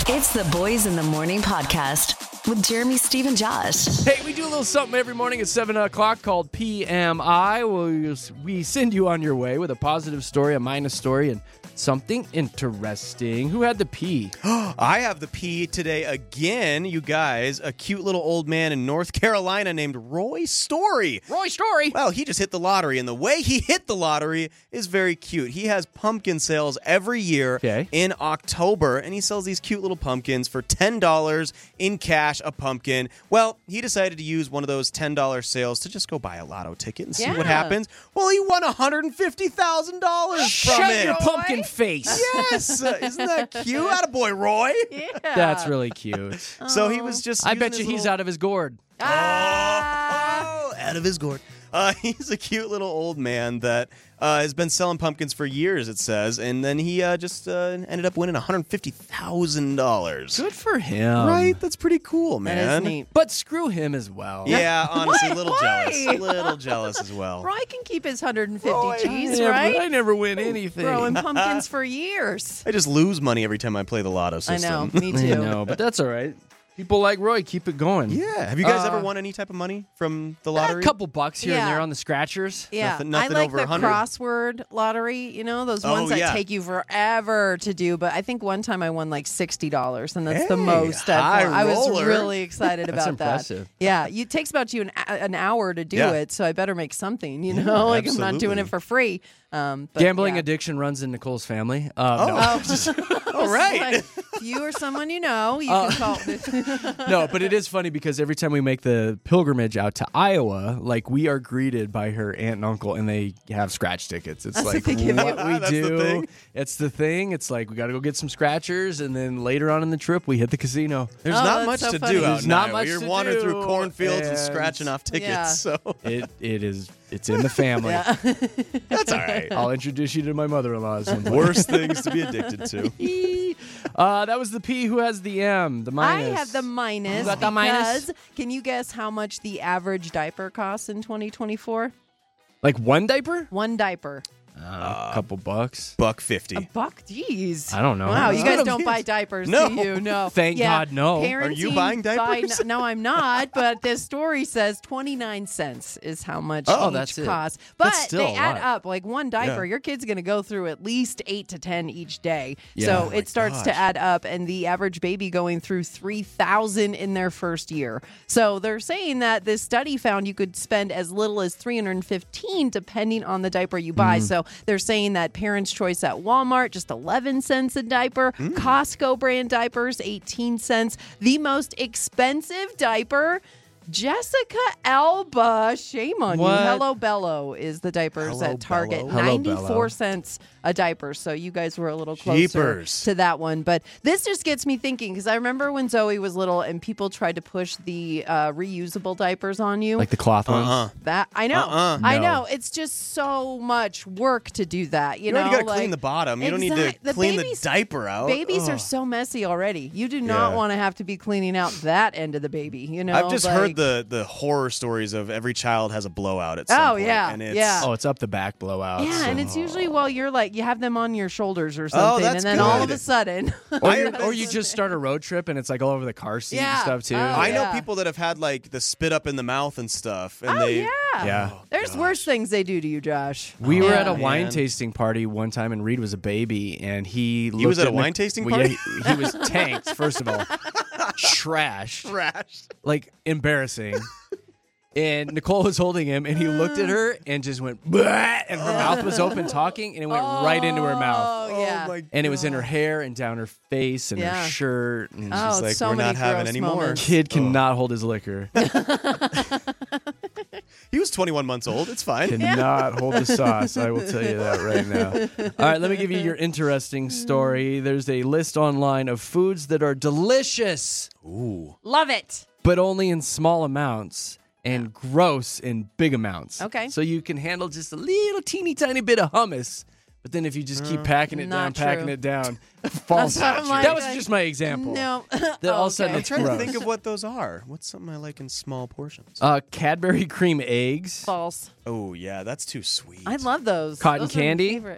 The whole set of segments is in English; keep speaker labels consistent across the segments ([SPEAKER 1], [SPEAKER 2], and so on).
[SPEAKER 1] It's the Boys in the Morning podcast with Jeremy, Steve, and Josh.
[SPEAKER 2] Hey, we do a little something every morning at 7 o'clock called PMI. We send you on your way with a positive story, a minus story, and something interesting. Who had the P?
[SPEAKER 3] I have the P today again, you guys. A cute little old man in North Carolina named Roy Story.
[SPEAKER 2] Roy Story.
[SPEAKER 3] Well, he just hit the lottery, and the way he hit the lottery is very cute. He has pumpkin sales every year in October, and he sells these cute little pumpkins for $10 in cash a pumpkin. Well, he decided to use one of those $10 sales to just go buy a lotto ticket and see what happens. Well, he won $150,000 from it.
[SPEAKER 2] Shut your pumpkin face.
[SPEAKER 3] Yes. Isn't that cute? Attaboy, Roy.
[SPEAKER 4] Yeah.
[SPEAKER 2] That's really cute.
[SPEAKER 3] So he was just
[SPEAKER 2] I bet you he's out of his gourd.
[SPEAKER 3] out of his gourd. He's a cute little old man that has been selling pumpkins for years, it says, and then he just ended up winning $150,000.
[SPEAKER 2] Good for him.
[SPEAKER 3] Right? That's pretty cool, man.
[SPEAKER 4] That is neat.
[SPEAKER 2] But screw him as well.
[SPEAKER 3] Yeah, honestly, a little
[SPEAKER 4] Why?
[SPEAKER 3] jealous. A little jealous as well.
[SPEAKER 4] Roy can keep his 150 G's,
[SPEAKER 2] I
[SPEAKER 4] right?
[SPEAKER 2] never win anything.
[SPEAKER 4] Growing pumpkins for years.
[SPEAKER 3] I just lose money every time I play the lotto
[SPEAKER 4] I
[SPEAKER 3] system.
[SPEAKER 4] know, me
[SPEAKER 2] I
[SPEAKER 4] too.
[SPEAKER 2] know, but that's all right. People like Roy, keep it going.
[SPEAKER 3] Yeah. Have you guys ever won any type of money from the lottery?
[SPEAKER 2] A couple bucks here and
[SPEAKER 4] Yeah.
[SPEAKER 2] there on the scratchers.
[SPEAKER 4] Yeah,
[SPEAKER 3] Nothing
[SPEAKER 4] I like
[SPEAKER 3] over
[SPEAKER 4] the
[SPEAKER 3] 100?
[SPEAKER 4] crossword lottery. You know, those
[SPEAKER 3] Oh,
[SPEAKER 4] ones that
[SPEAKER 3] yeah.
[SPEAKER 4] take you forever to do. But I think one time I won like $60, and that's the
[SPEAKER 3] Hey,
[SPEAKER 4] most
[SPEAKER 3] high
[SPEAKER 4] I've won. I was
[SPEAKER 3] roller.
[SPEAKER 4] really excited
[SPEAKER 2] That's
[SPEAKER 4] about that.
[SPEAKER 2] impressive.
[SPEAKER 4] Yeah, it takes about you an hour to do
[SPEAKER 3] Yeah.
[SPEAKER 4] it, so I better make something. You know, like I'm not doing
[SPEAKER 3] absolutely.
[SPEAKER 4] it for free. But
[SPEAKER 2] Gambling
[SPEAKER 4] yeah.
[SPEAKER 2] addiction runs in Nicole's family. No.
[SPEAKER 3] All right.
[SPEAKER 4] Like, if you or someone you know, you can call.
[SPEAKER 2] No, but it is funny because every time we make the pilgrimage out to Iowa, like we are greeted by her aunt and uncle, and they have scratch tickets. It's
[SPEAKER 4] That's
[SPEAKER 2] like
[SPEAKER 4] what they give you.
[SPEAKER 2] what we
[SPEAKER 3] That's the
[SPEAKER 2] do.
[SPEAKER 3] thing.
[SPEAKER 2] It's the thing. It's like we got to go get some scratchers, and then later on in the trip, we hit the casino.
[SPEAKER 3] There's
[SPEAKER 4] Oh,
[SPEAKER 3] not
[SPEAKER 4] that's
[SPEAKER 3] much
[SPEAKER 4] so
[SPEAKER 3] to
[SPEAKER 4] funny.
[SPEAKER 3] do out
[SPEAKER 2] There's
[SPEAKER 3] in
[SPEAKER 2] not
[SPEAKER 3] Iowa.
[SPEAKER 2] much
[SPEAKER 3] You're
[SPEAKER 2] to
[SPEAKER 3] wandering
[SPEAKER 2] do,
[SPEAKER 3] through cornfields and
[SPEAKER 2] and-
[SPEAKER 3] scratching off tickets.
[SPEAKER 4] Yeah.
[SPEAKER 3] So
[SPEAKER 2] It's in the family.
[SPEAKER 3] that's all right.
[SPEAKER 2] I'll introduce you to my mother-in-law. At some point.
[SPEAKER 3] Worst things to be addicted to.
[SPEAKER 2] That was the P. Who has the M? The minus.
[SPEAKER 4] I have the minus.
[SPEAKER 2] You got the minus?
[SPEAKER 4] because can you guess how much the average diaper costs in 2024?
[SPEAKER 2] Like one diaper?
[SPEAKER 4] One diaper.
[SPEAKER 2] A couple bucks.
[SPEAKER 3] $1.50.
[SPEAKER 4] Buck, jeez.
[SPEAKER 2] I don't know.
[SPEAKER 4] Wow, you guys
[SPEAKER 3] That's
[SPEAKER 4] don't
[SPEAKER 3] what I'm-
[SPEAKER 4] buy diapers,
[SPEAKER 3] No.
[SPEAKER 4] do you? No.
[SPEAKER 2] Thank God, no.
[SPEAKER 4] Parenting
[SPEAKER 3] Are you buying diapers?
[SPEAKER 4] no, I'm not. But this story says 29 cents is how much
[SPEAKER 2] Oh,
[SPEAKER 4] each
[SPEAKER 2] that's it.
[SPEAKER 4] costs. But
[SPEAKER 2] That's still
[SPEAKER 4] they
[SPEAKER 2] a
[SPEAKER 4] add
[SPEAKER 2] lot.
[SPEAKER 4] up. Like one diaper,
[SPEAKER 3] Yeah.
[SPEAKER 4] your kid's going to go through at least 8 to 10 each day.
[SPEAKER 2] Yeah.
[SPEAKER 4] So
[SPEAKER 2] Oh
[SPEAKER 3] my
[SPEAKER 4] it starts to
[SPEAKER 3] gosh.
[SPEAKER 4] add up, and the average baby going through 3,000 in their first year. So they're saying that this study found you could spend as little as $315 depending on the diaper you buy. So they're saying that Parents' Choice at Walmart, just 11 cents a diaper. Costco brand diapers, 18 cents. The most expensive diaper, Jessica Alba. Shame on
[SPEAKER 2] What?
[SPEAKER 4] you. Hello Bello is the diapers
[SPEAKER 3] Hello
[SPEAKER 4] at Target.
[SPEAKER 3] Bello.
[SPEAKER 2] Hello
[SPEAKER 4] 94
[SPEAKER 2] Bello.
[SPEAKER 4] cents a diaper. So you guys were a little closer
[SPEAKER 3] Jeepers.
[SPEAKER 4] to that one. But this just gets me thinking, because I remember when Zoe was little and people tried to push the reusable diapers on you.
[SPEAKER 2] Like the cloth ones.
[SPEAKER 4] That I know.
[SPEAKER 3] Uh-uh.
[SPEAKER 4] I
[SPEAKER 2] No.
[SPEAKER 4] know. It's just so much work to do that. You
[SPEAKER 3] You
[SPEAKER 4] know,
[SPEAKER 3] know, you got to
[SPEAKER 4] like,
[SPEAKER 3] clean the bottom. You don't need
[SPEAKER 4] Exact-
[SPEAKER 3] to clean
[SPEAKER 4] babies-
[SPEAKER 3] the diaper out.
[SPEAKER 4] Babies
[SPEAKER 3] Ugh.
[SPEAKER 4] are so messy already. You do not
[SPEAKER 3] Yeah.
[SPEAKER 4] want to have to be cleaning out that end of the baby. You know,
[SPEAKER 3] I've just
[SPEAKER 4] like-
[SPEAKER 3] heard the horror stories of every child has a blowout at some
[SPEAKER 4] Oh,
[SPEAKER 3] point.
[SPEAKER 4] yeah,
[SPEAKER 3] And it's,
[SPEAKER 4] yeah.
[SPEAKER 2] Oh, it's up the back blowouts.
[SPEAKER 4] Yeah, and it's usually while you're like you have them on your shoulders or
[SPEAKER 3] Oh,
[SPEAKER 4] something,
[SPEAKER 3] that's
[SPEAKER 4] and then all of
[SPEAKER 3] good.
[SPEAKER 4] a sudden,
[SPEAKER 2] Or you just start a road trip and it's like all over the car seat and
[SPEAKER 4] Yeah.
[SPEAKER 2] stuff too.
[SPEAKER 4] Oh,
[SPEAKER 3] I know
[SPEAKER 4] yeah.
[SPEAKER 3] people that have had like the spit up in the mouth and stuff. And
[SPEAKER 4] oh
[SPEAKER 3] they,
[SPEAKER 4] yeah,
[SPEAKER 2] Yeah.
[SPEAKER 4] There's worse things they do to you, Josh.
[SPEAKER 2] We were at a
[SPEAKER 4] Yeah.
[SPEAKER 2] wine
[SPEAKER 3] Man.
[SPEAKER 2] tasting party one time, and Reed was a baby, and he
[SPEAKER 3] was
[SPEAKER 2] looked
[SPEAKER 3] at a
[SPEAKER 2] Nic-
[SPEAKER 3] wine tasting
[SPEAKER 2] Well,
[SPEAKER 3] party?
[SPEAKER 2] Yeah, he was tanked. First of all, trashed,
[SPEAKER 3] Trash.
[SPEAKER 2] like embarrassing. And Nicole was holding him, and he looked at her and just went, "Bleh," and her mouth was open talking, and it went right into her mouth.
[SPEAKER 4] Oh yeah.
[SPEAKER 3] my
[SPEAKER 2] And it was in her hair and down her face and
[SPEAKER 4] Yeah.
[SPEAKER 2] her shirt. And
[SPEAKER 4] Oh,
[SPEAKER 3] She's like,
[SPEAKER 4] so
[SPEAKER 3] we're
[SPEAKER 4] many
[SPEAKER 3] not having
[SPEAKER 4] gross
[SPEAKER 3] any more.
[SPEAKER 4] moments.
[SPEAKER 2] kid cannot hold his liquor.
[SPEAKER 3] He was 21 months old. It's fine.
[SPEAKER 2] Cannot hold the sauce. I will tell you that right now. All right, let me give you your interesting story. There's a list online of foods that are delicious,
[SPEAKER 3] Ooh.
[SPEAKER 4] Love it.
[SPEAKER 2] but only in small amounts, and gross in big amounts.
[SPEAKER 4] Okay.
[SPEAKER 2] So you can handle just a little teeny tiny bit of hummus, but then if you just keep packing it down,
[SPEAKER 4] not true.
[SPEAKER 2] it falls
[SPEAKER 4] That's what
[SPEAKER 2] out.
[SPEAKER 4] I'm like,
[SPEAKER 2] That was just my example.
[SPEAKER 4] No.
[SPEAKER 2] That all of a sudden
[SPEAKER 4] Okay.
[SPEAKER 2] it's
[SPEAKER 3] I'm trying
[SPEAKER 2] gross.
[SPEAKER 3] to think of what those are. What's something I like in small portions?
[SPEAKER 2] Cadbury cream eggs.
[SPEAKER 4] False.
[SPEAKER 3] Oh, yeah, that's too sweet.
[SPEAKER 4] I love those.
[SPEAKER 2] Cotton
[SPEAKER 4] Those are my
[SPEAKER 2] candy?
[SPEAKER 4] favorite.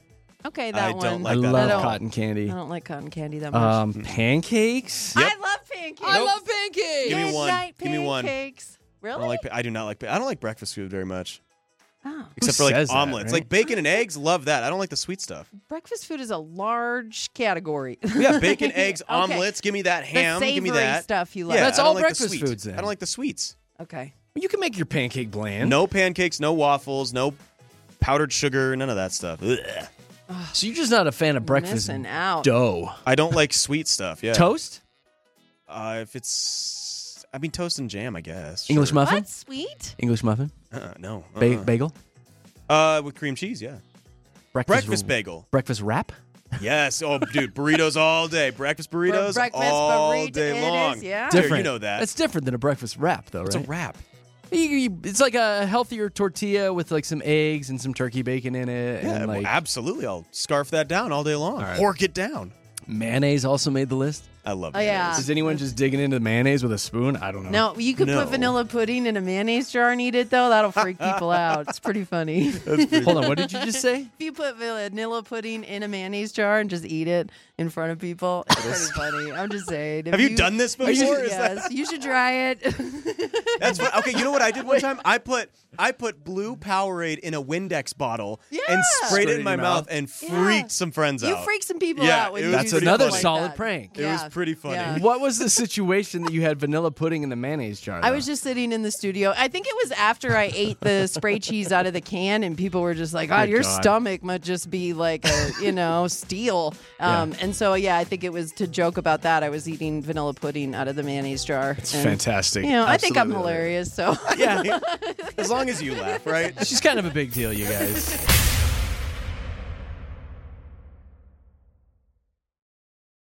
[SPEAKER 4] Okay, that
[SPEAKER 3] I
[SPEAKER 4] one.
[SPEAKER 3] don't like
[SPEAKER 2] I
[SPEAKER 3] that
[SPEAKER 2] love
[SPEAKER 3] at all.
[SPEAKER 2] cotton candy.
[SPEAKER 4] I don't like cotton candy that much.
[SPEAKER 2] Pancakes?
[SPEAKER 3] Yep.
[SPEAKER 4] I love pancakes.
[SPEAKER 2] I love pancakes.
[SPEAKER 3] Give me one.
[SPEAKER 4] Midnight
[SPEAKER 3] Give me one.
[SPEAKER 4] pancakes. Really?
[SPEAKER 3] I do not like. I don't like breakfast food very much.
[SPEAKER 4] Oh.
[SPEAKER 3] Except for like
[SPEAKER 2] says that,
[SPEAKER 3] omelets,
[SPEAKER 2] right?
[SPEAKER 3] like bacon and eggs. Love that. I don't like the sweet stuff.
[SPEAKER 4] Breakfast food is a large category.
[SPEAKER 3] Yeah, bacon, eggs,
[SPEAKER 4] Okay.
[SPEAKER 3] omelets. Give me that ham.
[SPEAKER 4] The
[SPEAKER 3] Give me
[SPEAKER 4] savory
[SPEAKER 3] that
[SPEAKER 4] stuff you like.
[SPEAKER 3] Yeah,
[SPEAKER 2] That's
[SPEAKER 3] I don't
[SPEAKER 2] all
[SPEAKER 3] like the
[SPEAKER 2] breakfast
[SPEAKER 3] sweet.
[SPEAKER 2] foods then.
[SPEAKER 3] I don't like the sweets.
[SPEAKER 4] Okay.
[SPEAKER 2] You can make your pancake bland.
[SPEAKER 3] No pancakes, no waffles, no powdered sugar, none of that stuff. Ugh.
[SPEAKER 2] So you're just not a fan of breakfast
[SPEAKER 4] Missing out.
[SPEAKER 2] dough.
[SPEAKER 3] I don't like sweet stuff. Yeah.
[SPEAKER 2] Toast?
[SPEAKER 3] If it's, toast and jam, I guess.
[SPEAKER 2] English
[SPEAKER 3] Sure.
[SPEAKER 2] muffin?
[SPEAKER 4] What? Sweet?
[SPEAKER 2] English muffin?
[SPEAKER 3] No.
[SPEAKER 2] Bagel?
[SPEAKER 3] With cream cheese, yeah.
[SPEAKER 2] Breakfast
[SPEAKER 3] Breakfast bagel.
[SPEAKER 2] Breakfast wrap?
[SPEAKER 3] Yes. Oh, dude, burritos all day. Breakfast burritos
[SPEAKER 4] Breakfast
[SPEAKER 3] all
[SPEAKER 4] burrito
[SPEAKER 3] day
[SPEAKER 4] it
[SPEAKER 3] long.
[SPEAKER 4] is, yeah.
[SPEAKER 3] Here,
[SPEAKER 2] Different.
[SPEAKER 3] you know that.
[SPEAKER 2] That's different than a breakfast wrap, though,
[SPEAKER 3] It's a
[SPEAKER 2] right?
[SPEAKER 3] wrap.
[SPEAKER 2] It's like a healthier tortilla with like some eggs and some turkey bacon in it.
[SPEAKER 3] Yeah,
[SPEAKER 2] and
[SPEAKER 3] well,
[SPEAKER 2] like
[SPEAKER 3] absolutely. I'll scarf that down all day long.
[SPEAKER 2] right.
[SPEAKER 3] Pork it down.
[SPEAKER 2] mayonnaise also made the list.
[SPEAKER 3] I love
[SPEAKER 4] Oh, yeah.
[SPEAKER 3] mayonnaise.
[SPEAKER 2] Is anyone just digging into mayonnaise with a spoon? I don't know.
[SPEAKER 4] No, you could
[SPEAKER 3] No.
[SPEAKER 4] put vanilla pudding in a mayonnaise jar and eat it, though. That'll freak people out. It's pretty funny.
[SPEAKER 2] Hold on, what did you just say?
[SPEAKER 4] If you put vanilla pudding in a mayonnaise jar and just eat it in front of people, it's pretty funny. I'm just saying. If
[SPEAKER 3] Have you done this before? Is that-
[SPEAKER 4] Yes, you should try it.
[SPEAKER 3] That's what, okay. You know what I did one time? I put blue Powerade in a Windex bottle and
[SPEAKER 4] Yeah.
[SPEAKER 3] sprayed it in my mouth and freaked some friends
[SPEAKER 4] You
[SPEAKER 3] out.
[SPEAKER 4] freak some people
[SPEAKER 3] Yeah,
[SPEAKER 4] out when
[SPEAKER 3] it
[SPEAKER 4] you
[SPEAKER 3] was
[SPEAKER 4] do
[SPEAKER 2] That's
[SPEAKER 3] pretty
[SPEAKER 2] another
[SPEAKER 4] something
[SPEAKER 3] funny.
[SPEAKER 2] solid
[SPEAKER 4] that.
[SPEAKER 2] prank.
[SPEAKER 3] It was pretty funny.
[SPEAKER 4] Yeah.
[SPEAKER 2] What was the situation that you had vanilla pudding in the mayonnaise jar?
[SPEAKER 4] I
[SPEAKER 2] though?
[SPEAKER 4] was just sitting in the studio. I think it was after I ate the spray cheese out of the can, and people were just like, "God,
[SPEAKER 2] Good
[SPEAKER 4] your
[SPEAKER 2] God.
[SPEAKER 4] stomach must just be like a steel." And so I think it was to joke about that. I was eating vanilla pudding out of the mayonnaise jar.
[SPEAKER 2] It's
[SPEAKER 4] And,
[SPEAKER 2] fantastic.
[SPEAKER 4] I think I'm
[SPEAKER 3] Absolutely.
[SPEAKER 4] hilarious. So
[SPEAKER 3] Yeah, as long as you laugh, right?
[SPEAKER 2] She's kind of a big deal, you guys.